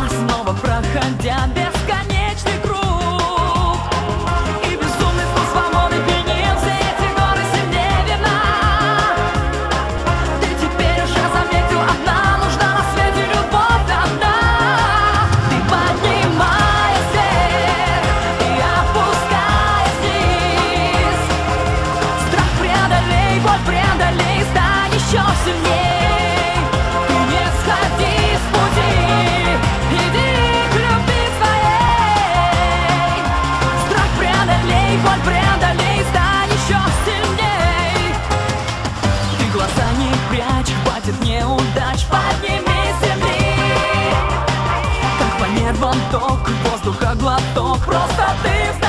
снова проходя бесконечный круг. И безумный вкус свободы пьянил все эти горы сильнее вина. Ты теперь уже заметил, одна нужна на свете любовь одна. Ты поднимаясь вверх и опускаясь вниз, страх преодолей, боль преодолей, стань еще сильней. Ты не сходи с пути, иди к любви своей. Страх преодолей, боль преодолей, стань еще сильней. Ты глаза не прячь, хватит неудач, подними с земли. Как по нервам ток, воздуха глоток, просто ты